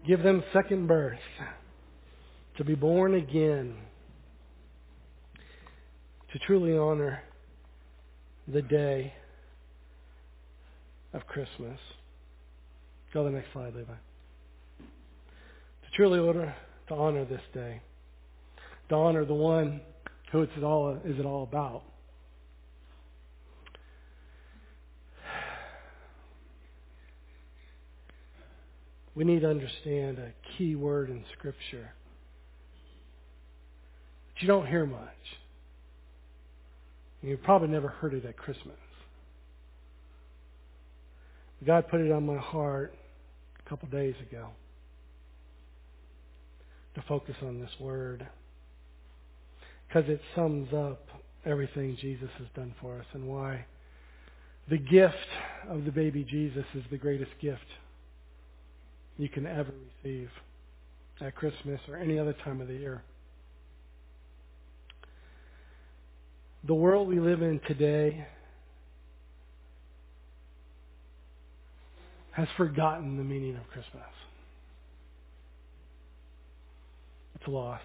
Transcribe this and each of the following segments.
give them second birth, to be born again, to truly honor the day of Christmas. Go to the next slide, Levi. To truly honor this day, to honor the one who is it all about. We need to understand a key word in Scripture that you don't hear much. You've probably never heard it at Christmas. God put it on my heart a couple days ago to focus on this word, because it sums up everything Jesus has done for us and why the gift of the baby Jesus is the greatest gift you can ever receive at Christmas or any other time of the year. The world we live in today has forgotten the meaning of Christmas. It's lost.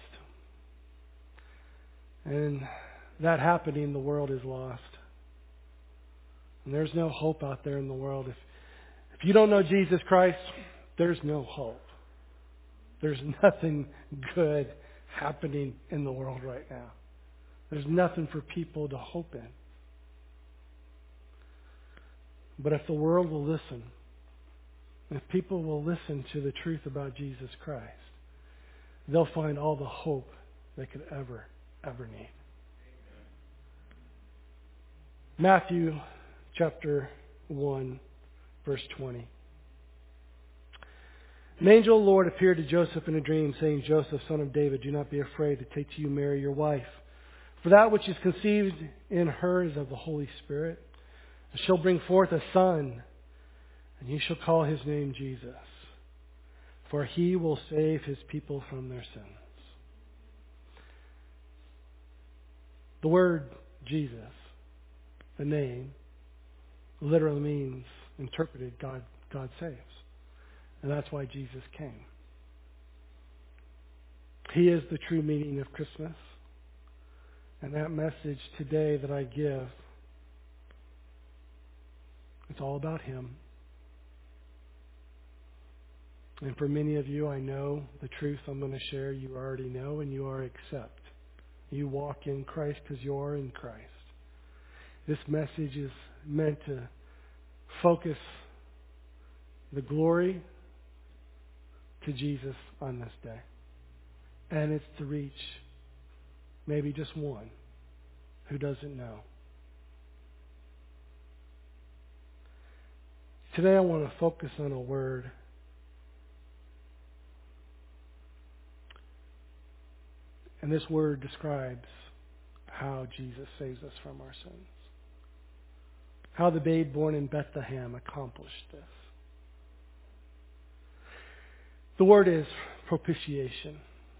And that happening, the world is lost. And there's no hope out there in the world. If you don't know Jesus Christ, there's no hope. There's nothing good happening in the world right now. There's nothing for people to hope in. But if the world will listen, if people will listen to the truth about Jesus Christ, they'll find all the hope they could ever need. Matthew chapter 1, verse 20. An angel of the Lord appeared to Joseph in a dream, saying, Joseph, son of David, do not be afraid to take to you Mary, your wife. For that which is conceived in her is of the Holy Spirit. And she'll bring forth a son, and you shall call his name Jesus. For he will save his people from their sins. The word Jesus, the name, literally means, interpreted, God saves. And that's why Jesus came. He is the true meaning of Christmas. And that message today that I give, it's all about Him. And for many of you, I know the truth I'm going to share, you already know and you already accept. You walk in Christ because you are in Christ. This message is meant to focus the glory to Jesus on this day. And it's to reach maybe just one who doesn't know. Today I want to focus on a word and this word describes how Jesus saves us from our sins. How the babe born in Bethlehem accomplished this. The word is propitiation.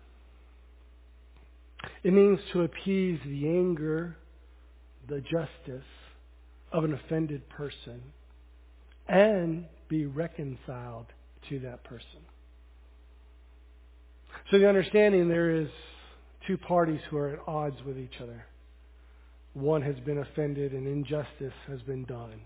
It means to appease the anger, the justice of an offended person and be reconciled to that person. So the understanding there is two parties who are at odds with each other. One has been offended and injustice has been done.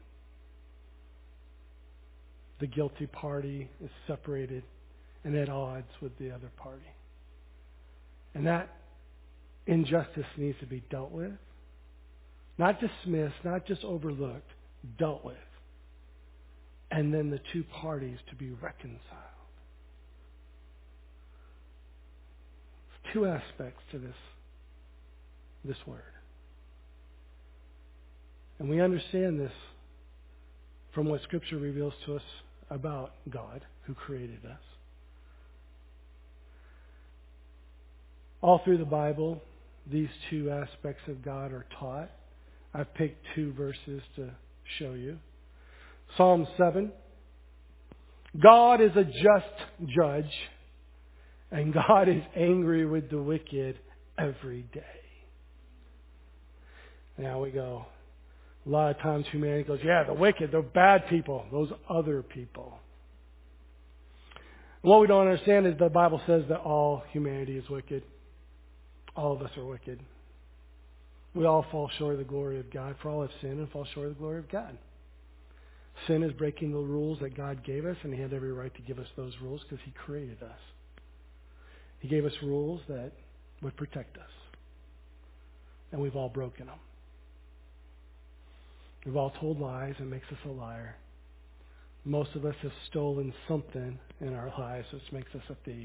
The guilty party is separated and at odds with the other party. And that injustice needs to be dealt with. Not dismissed, not just overlooked, dealt with. And then the two parties to be reconciled. There's two aspects to this word. And we understand this from what Scripture reveals to us about God who created us. All through the Bible, these two aspects of God are taught. I've picked two verses to show you. Psalm 7. God is a just judge, and God is angry with the wicked every day. Now we go. A lot of times humanity goes, yeah, the wicked, they're bad people, those other people. And what we don't understand is the Bible says that all humanity is wicked. All of us are wicked. We all fall short of the glory of God. For all have sinned and fall short of the glory of God. Sin is breaking the rules that God gave us, and He had every right to give us those rules because He created us. He gave us rules that would protect us. And we've all broken them. We've all told lies, and it makes us a liar. Most of us have stolen something in our lives, which makes us a thief.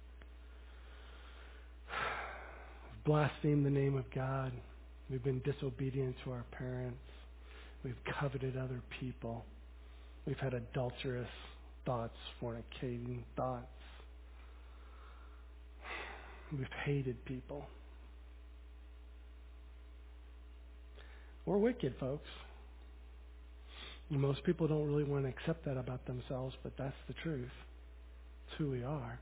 We've blasphemed the name of God. We've been disobedient to our parents. We've coveted other people. We've had adulterous thoughts, fornicating thoughts. We've hated people. We're wicked, folks. And most people don't really want to accept that about themselves, but that's the truth. It's who we are.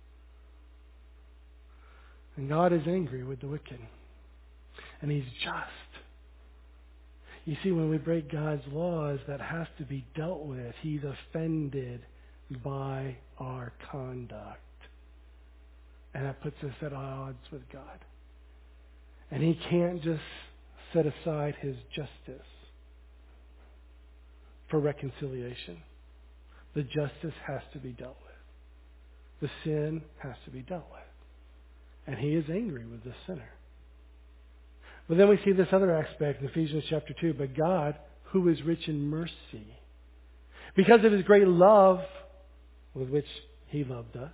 And God is angry with the wicked. And He's just. You see, when we break God's laws, that has to be dealt with. He's offended by our conduct. And that puts us at odds with God. And He can't just set aside His justice for reconciliation. The justice has to be dealt with. The sin has to be dealt with. And He is angry with the sinner. But then we see this other aspect in Ephesians chapter 2. But God, who is rich in mercy, because of His great love with which He loved us,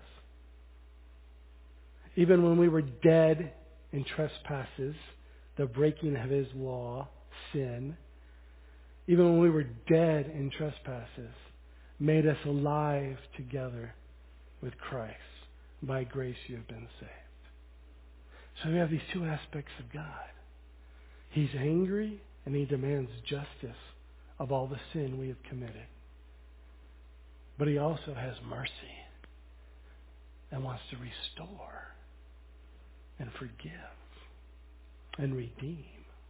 even when we were dead in trespasses, the breaking of His law, sin, even when we were dead in trespasses, made us alive together with Christ. By grace you have been saved. So we have these two aspects of God. He's angry and He demands justice of all the sin we have committed. But He also has mercy and wants to restore and forgive and redeem.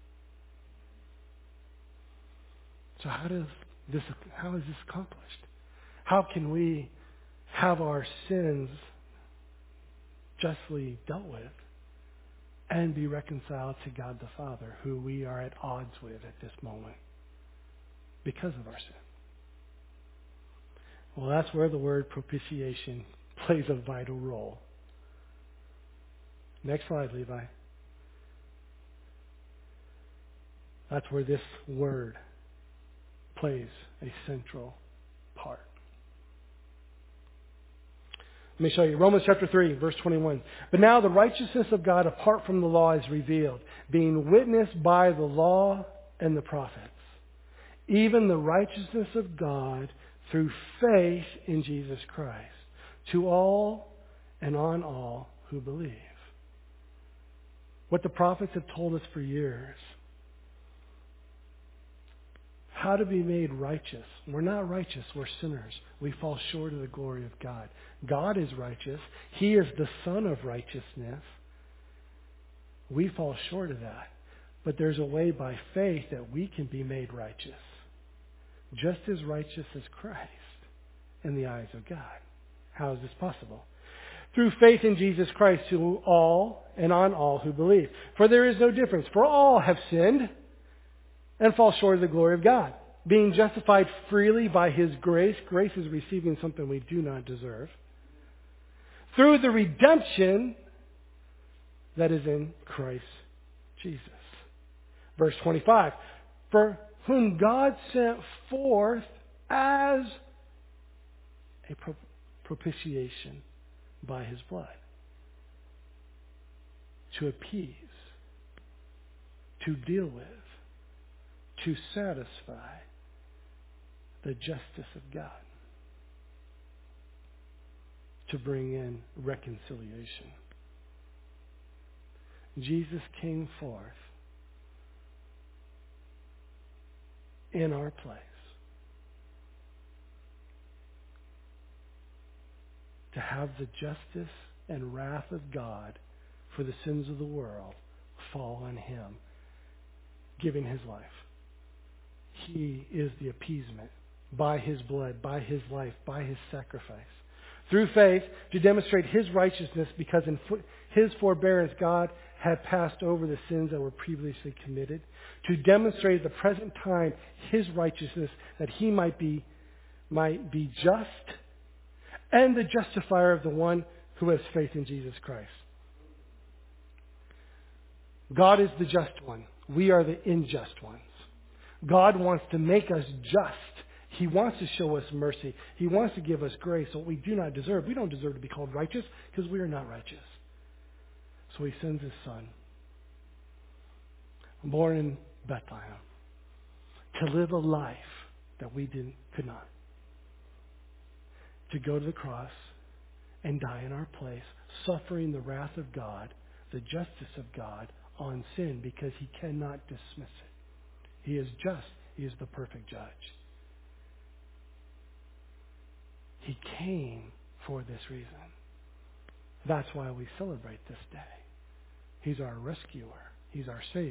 So how is this accomplished? How can we have our sins justly dealt with and be reconciled to God the Father, who we are at odds with at this moment because of our sin? Well, that's where the word propitiation plays a vital role. Next slide, Levi. That's where this word plays a central part. Let me show you. Romans chapter 3, verse 21. But now the righteousness of God apart from the law is revealed, being witnessed by the law and the prophets. Even the righteousness of God through faith in Jesus Christ, to all and on all who believe. What the prophets have told us for years. How to be made righteous. We're not righteous, we're sinners. We fall short of the glory of God. God is righteous. He is the Son of righteousness. We fall short of that. But there's a way by faith that we can be made righteous. Just as righteous as Christ in the eyes of God. How is this possible? Through faith in Jesus Christ to all and on all who believe. For there is no difference. For all have sinned and fall short of the glory of God. Being justified freely by His grace. Grace is receiving something we do not deserve. Through the redemption that is in Christ Jesus. Verse 25. For whom God sent forth as a propitiation by His blood. To appease. To deal with. To satisfy the justice of God. To bring in reconciliation. Jesus came forth in our place to have the justice and wrath of God for the sins of the world fall on Him, giving His life. He is the appeasement by His blood, by His life, by His sacrifice. through faith to demonstrate His righteousness, because in His forbearance God had passed over the sins that were previously committed, to demonstrate at the present time His righteousness, that He might be just and the justifier of the one who has faith in Jesus Christ. God is the just one. We are the unjust ones. God wants to make us just. He wants to show us mercy. He wants to give us grace, what we do not deserve. We don't deserve to be called righteous because we are not righteous. So He sends His Son, born in Bethlehem, to live a life that we could not. To go to the cross and die in our place, suffering the wrath of God, the justice of God on sin, because He cannot dismiss it. He is just. He is the perfect judge. He came for this reason. That's why we celebrate this day. He's our rescuer. He's our Savior.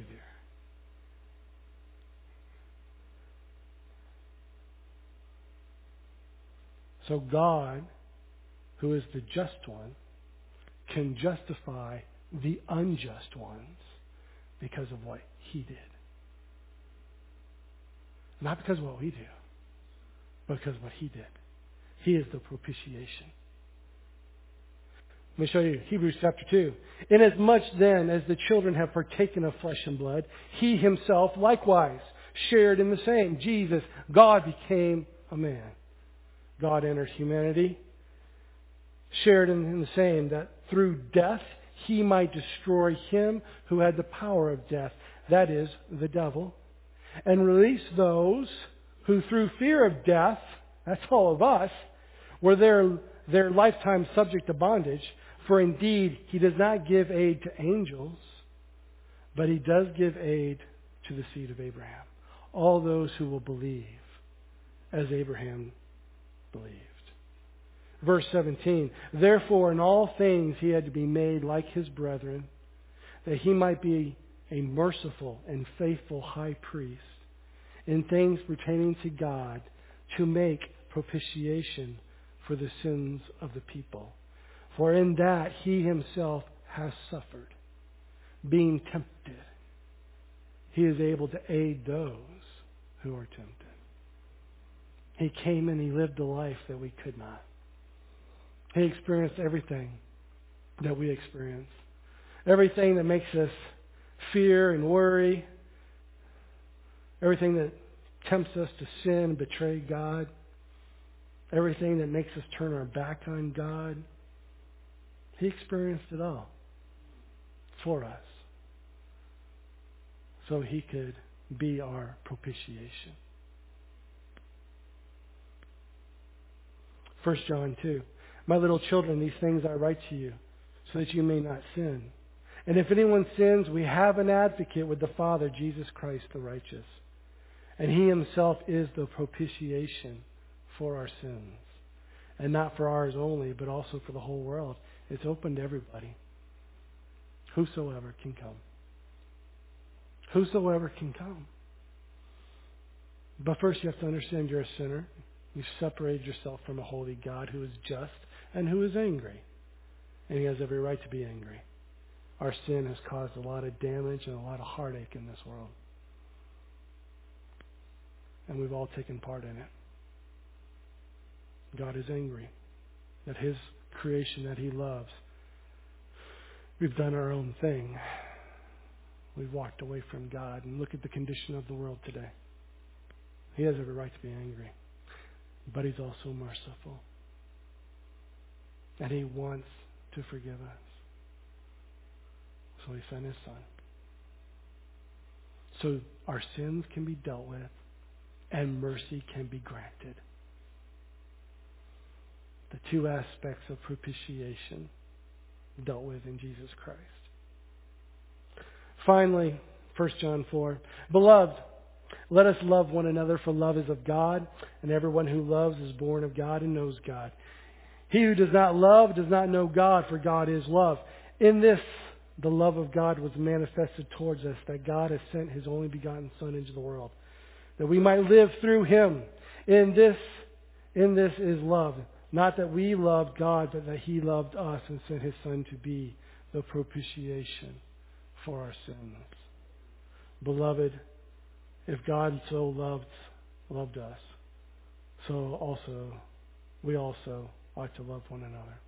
So God, who is the just one, can justify the unjust ones because of what He did. Not because of what we do, but because of what He did. He is the propitiation. Let me show you Hebrews chapter 2. Inasmuch then as the children have partaken of flesh and blood, He Himself likewise shared in the same. Jesus, God became a man. God entered humanity, shared in the same, that through death He might destroy him who had the power of death, that is, the devil, and release those who through fear of death, that's all of us, were their lifetime subject to bondage. For indeed, He does not give aid to angels, but He does give aid to the seed of Abraham, all those who will believe as Abraham believed. Verse 17, therefore in all things He had to be made like His brethren, that He might be a merciful and faithful high priest in things pertaining to God, to make propitiation for the sins of the people. For in that He Himself has suffered, being tempted, He is able to aid those who are tempted. He came and He lived a life that we could not. He experienced everything that we experience. Everything that makes us fear and worry. Everything that tempts us to sin and betray God. Everything that makes us turn our back on God. He experienced it all for us, so He could be our propitiation. 1 John 2. My little children, these things I write to you, so that you may not sin. And if anyone sins, we have an advocate with the Father, Jesus Christ the righteous. And He Himself is the propitiation for our sins. And not for ours only, but also for the whole world. It's open to everybody. Whosoever can come. Whosoever can come. But first you have to understand you're a sinner. You've separated yourself from a holy God who is just and who is angry. And He has every right to be angry. Our sin has caused a lot of damage and a lot of heartache in this world. And we've all taken part in it. God is angry that His creation that He loves, we've done our own thing. We've walked away from God. And look at the condition of the world today. He has every right to be angry. But He's also merciful. And He wants to forgive us. So He sent His Son. So our sins can be dealt with and mercy can be granted. The two aspects of propitiation dealt with in Jesus Christ. Finally, 1 John 4. Beloved, let us love one another, for love is of God, and everyone who loves is born of God and knows God. He who does not love does not know God, for God is love. In this, the love of God was manifested towards us, that God has sent His only begotten Son into the world, that we might live through Him. In this is love, Not that we loved God, but that He loved us and sent His Son to be the propitiation for our sins. Beloved, if God so loved us, so also we also ought to love one another.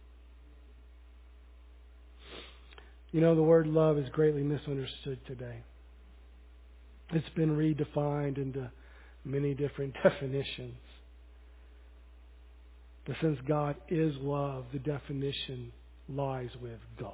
You know, the word love is greatly misunderstood today. It's been redefined into many different definitions. But since God is love, the definition lies with God.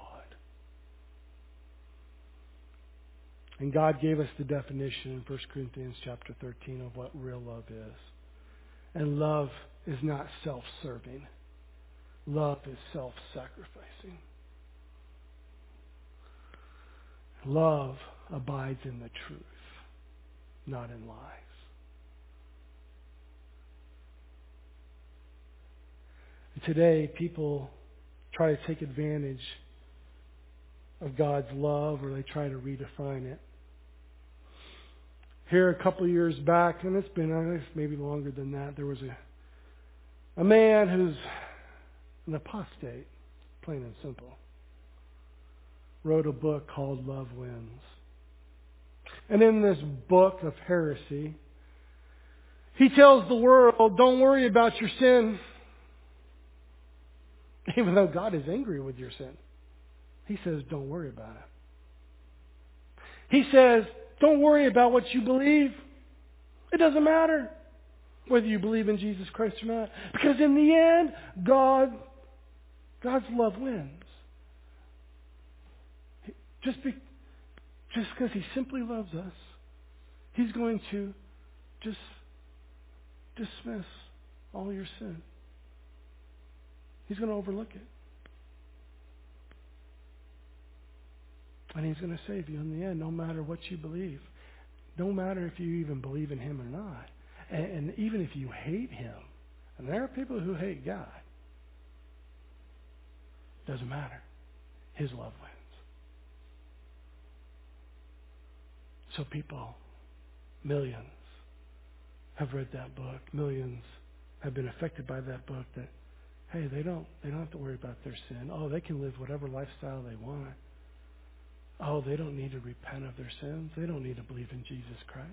And God gave us the definition in 1 Corinthians chapter 13 of what real love is. And love is not self-serving. Love is self-sacrificing. Love abides in the truth, not in lies. Today, people try to take advantage of God's love, or they try to redefine it. Here a couple of years back, and it's been maybe longer than that, there was a man who's an apostate, plain and simple, wrote a book called Love Wins. And in this book of heresy, he tells the world, don't worry about your sin. Even though God is angry with your sin. He says, don't worry about it. He says, don't worry about what you believe. It doesn't matter whether you believe in Jesus Christ or not. Because in the end, God's love wins. Just because He simply loves us, He's going to just dismiss all your sin. He's going to overlook it. And He's going to save you in the end, no matter what you believe. No matter if you even believe in Him or not. And even if you hate Him. And there are people who hate God. Doesn't matter. His love wins. So people, millions, have read that book. Millions have been affected by that book that, hey, they don't have to worry about their sin. Oh, they can live whatever lifestyle they want. Oh, they don't need to repent of their sins. They don't need to believe in Jesus Christ.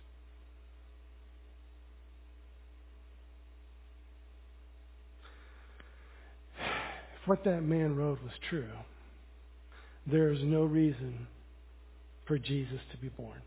If what that man wrote was true, there is no reason for Jesus to be born.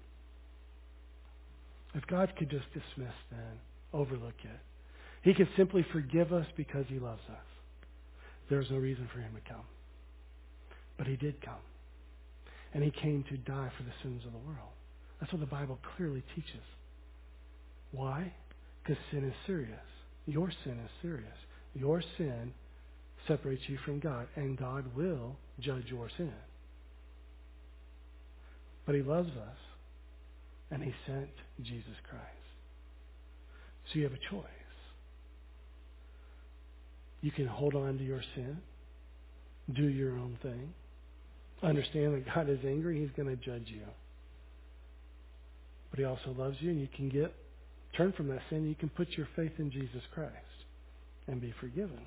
If God could just dismiss then, overlook it, He could simply forgive us because He loves us. There's no reason for Him to come. But He did come. And He came to die for the sins of the world. That's what the Bible clearly teaches. Why? Because sin is serious. Your sin is serious. Your sin separates you from God, and God will judge your sin. But He loves us, and He sent Jesus Christ. So you have a choice. You can hold on to your sin, do your own thing, understand that God is angry, He's going to judge you. But He also loves you, and you can turn from that sin. You can put your faith in Jesus Christ and be forgiven.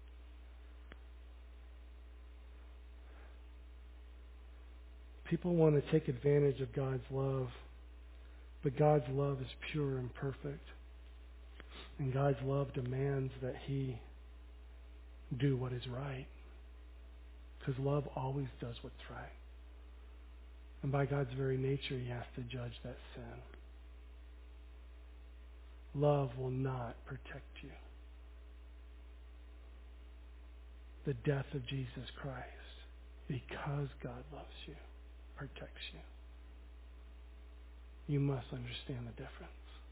People want to take advantage of God's love, but God's love is pure and perfect. And God's love demands that He do what is right. Because love always does what's right. And by God's very nature, He has to judge that sin. Love will not protect you. The death of Jesus Christ, because God loves you, protects you. You must understand the difference.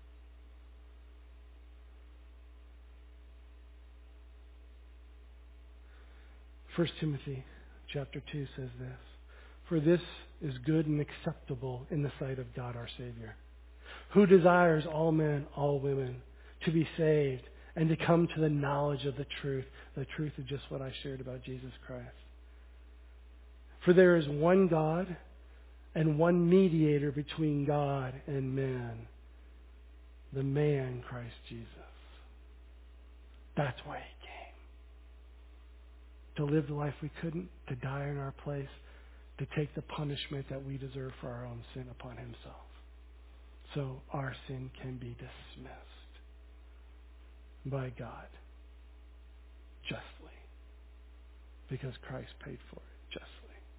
1 Timothy chapter 2 says this, "For this is good and acceptable in the sight of God our Savior, who desires all men, all women, to be saved and to come to the knowledge of the truth." The truth of just what I shared about Jesus Christ. "For there is one God and one mediator between God and men, the man Christ Jesus." That's why He came. to live the life we couldn't, to die in our place, to take the punishment that we deserve for our own sin upon himself. So our sin can be dismissed by God justly, because Christ paid for it justly,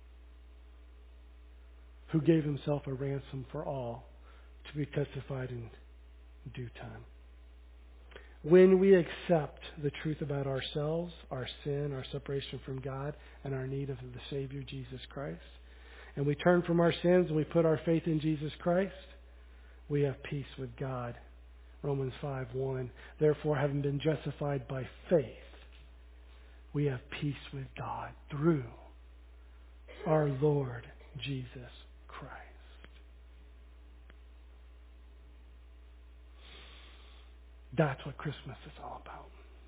who gave himself a ransom for all to be testified in due time. When we accept the truth about ourselves, our sin, our separation from God, and our need of the Savior, Jesus Christ, and we turn from our sins and we put our faith in Jesus Christ, we have peace with God. Romans 5:1. Therefore, having been justified by faith, we have peace with God through our Lord Jesus Christ. That's what Christmas is all about.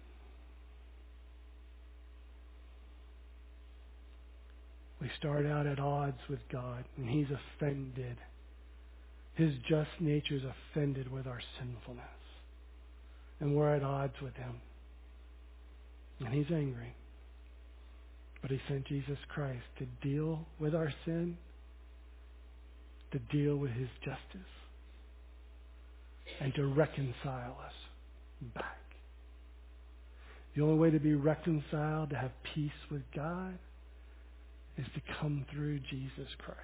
We start out at odds with God, and he's offended. His just nature is offended with our sinfulness. And we're at odds with him. And he's angry. But he sent Jesus Christ to deal with our sin, to deal with his justice, and to reconcile us back. The only way to be reconciled, to have peace with God, is to come through Jesus Christ.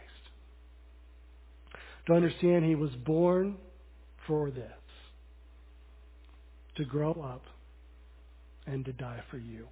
To understand he was born for this, to grow up and to die for you.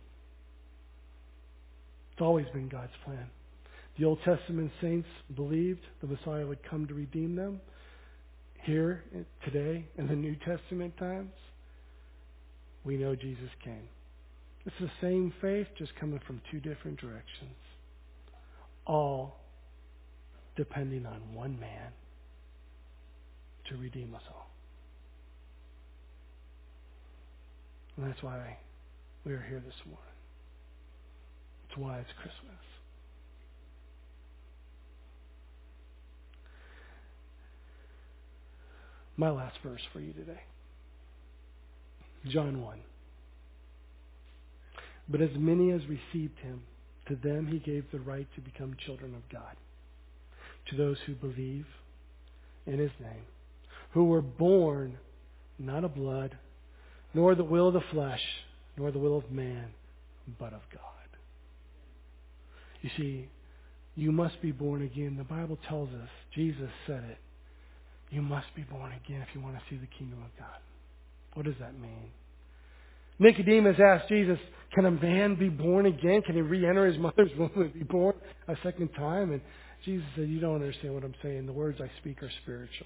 It's always been God's plan. The Old Testament saints believed the Messiah would come to redeem them. Here, today, in the New Testament times, we know Jesus came. It's the same faith, just coming from two different directions. All depending on one man to redeem us all. And that's why we are here this morning. It's why it's Christmas. My last verse for you today. John 1. But as many as received him, to them he gave the right to become children of God. To those who believe in his name, who were born not of blood, nor the will of the flesh, nor the will of man, but of God. You see, you must be born again. The Bible tells us, Jesus said it, you must be born again if you want to see the kingdom of God. What does that mean? Nicodemus asked Jesus, can a man be born again? Can he re-enter his mother's womb and be born a second time? And Jesus said, you don't understand what I'm saying. The words I speak are spiritual.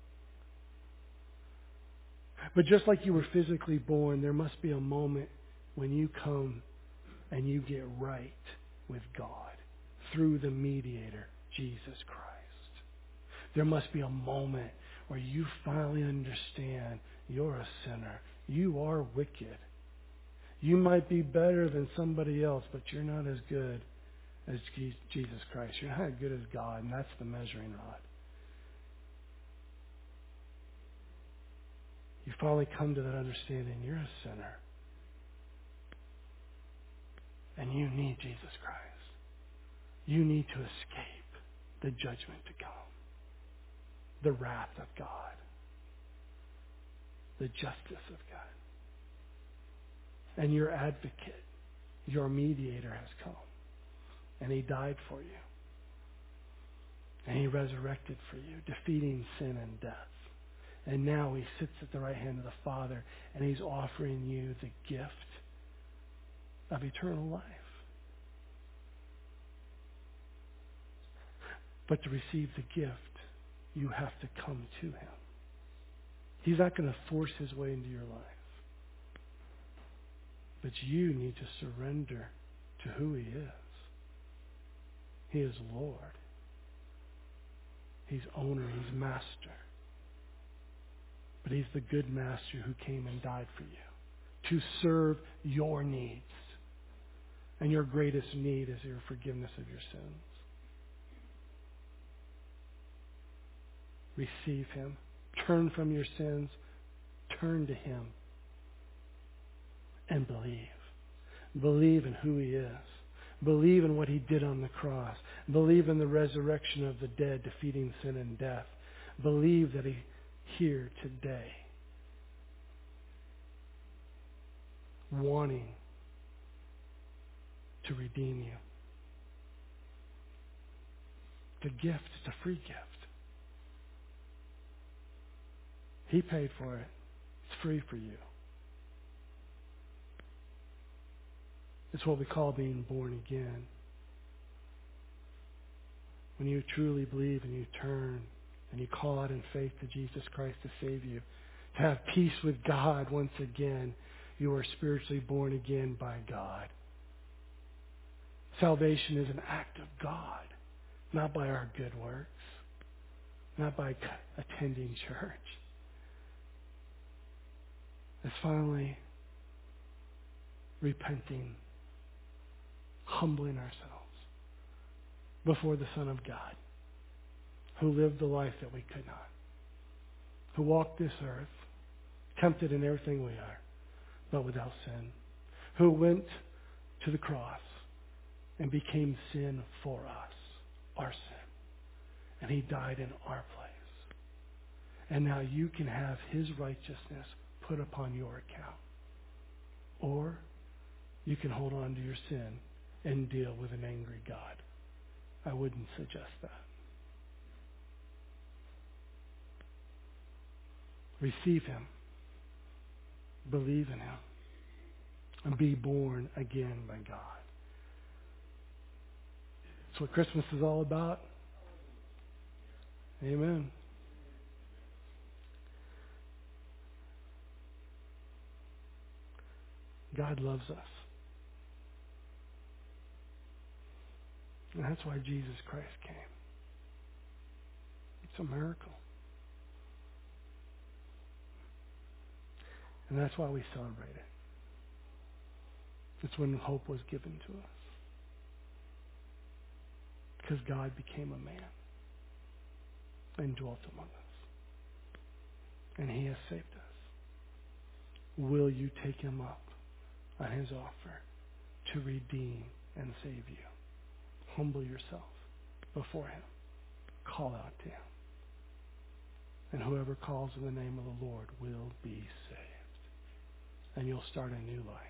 But just like you were physically born, there must be a moment when you come and you get right with God through the mediator, Jesus Christ. There must be a moment where you finally understand you're a sinner. You are wicked. You might be better than somebody else, but you're not as good as Jesus Christ. You're not as good as God, and that's the measuring rod. You finally come to that understanding. You're a sinner. And you need Jesus Christ. You need to escape the judgment to come. The wrath of God. The justice of God. And your advocate, your mediator has come. And he died for you. And he resurrected for you, defeating sin and death. And now he sits at the right hand of the Father, and he's offering you the gift of eternal life. But to receive the gift, you have to come to him. He's not going to force his way into your life. But you need to surrender to who he is. He is Lord. He's owner. He's master. But he's the good master who came and died for you to serve your needs. And your greatest need is your forgiveness of your sins. Receive him. Turn from your sins. Turn to him. And believe. Believe in who he is. Believe in what he did on the cross. Believe in the resurrection of the dead, defeating sin and death. Believe that he's here today, wanting to redeem you. It's a gift. It's a free gift. He paid for it. It's free for you. It's what we call being born again. When you truly believe and you turn and you call out in faith to Jesus Christ to save you, to have peace with God once again, you are spiritually born again by God. Salvation is an act of God, not by our good works, not by attending church. It's finally repenting, humbling ourselves before the Son of God, who lived the life that we could not, who walked this earth, tempted in everything we are, but without sin, who went to the cross and became sin for us, our sin. And he died in our place. And now you can have his righteousness put upon your account. Or you can hold on to your sin and deal with an angry God. I wouldn't suggest that. Receive him. Believe in him. And be born again by God. That's what Christmas is all about. Amen. God loves us. And that's why Jesus Christ came. It's a miracle. And that's why we celebrate it. It's when hope was given to us. Because God became a man and dwelt among us. And he has saved us. Will you take him up on his offer to redeem and save you? Humble yourself before him. Call out to him. And whoever calls in the name of the Lord will be saved. And you'll start a new life.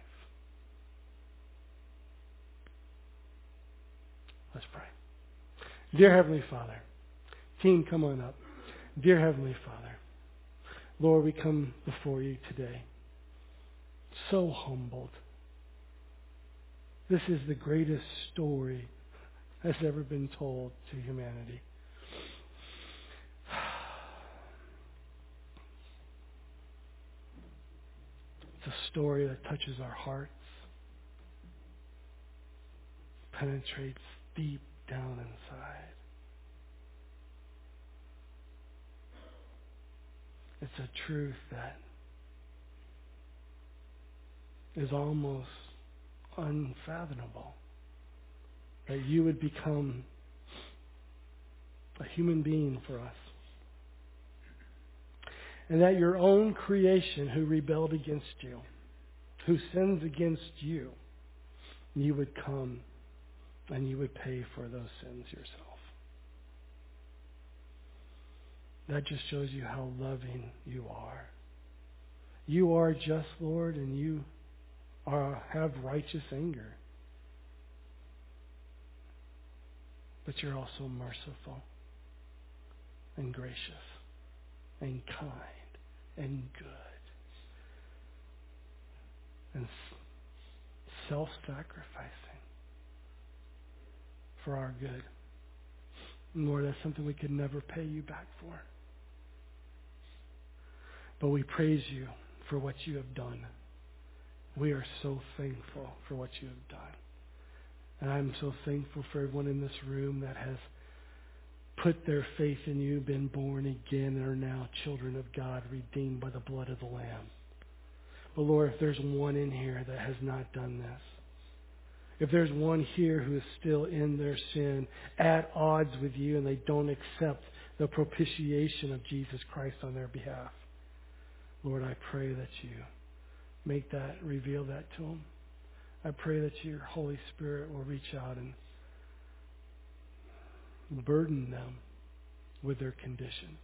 Let's pray. Dear Heavenly Father, team, come on up. Dear Heavenly Father, Lord, we come before you today so humbled. This is the greatest story that's ever been told to humanity. It's a story that touches our hearts, penetrates deep down inside. It's a truth that is almost unfathomable. That you would become a human being for us. And that your own creation who rebelled against you, who sins against you, you would come and you would pay for those sins yourself. That just shows you how loving you are. You are just, Lord, and you have righteous anger. But you're also merciful and gracious and kind and good and self-sacrificing for our good. And Lord, that's something we could never pay you back for. But we praise you for what you have done. We are so thankful for what you have done. And I'm so thankful for everyone in this room that has put their faith in you, been born again, and are now children of God, redeemed by the blood of the Lamb. But Lord, if there's one in here that has not done this, if there's one here who is still in their sin, at odds with you, and they don't accept the propitiation of Jesus Christ on their behalf, Lord, I pray that you reveal that to them. I pray that your Holy Spirit will reach out and burden them with their condition.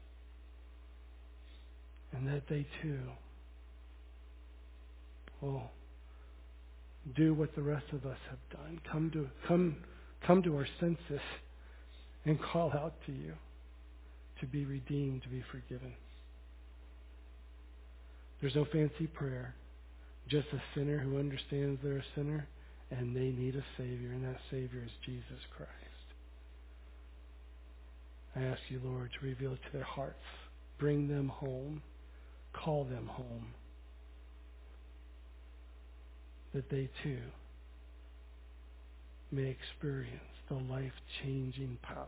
And that they too will do what the rest of us have done. Come to our senses and call out to you to be redeemed, to be forgiven. There's no fancy prayer. Just a sinner who understands they're a sinner and they need a Savior, and that Savior is Jesus Christ. I ask you, Lord, to reveal to their hearts. Bring them home. Call them home. That they too may experience the life-changing power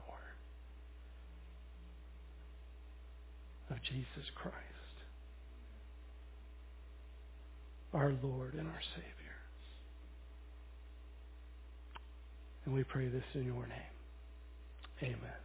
of Jesus Christ, our Lord and our Savior. And we pray this in your name. Amen.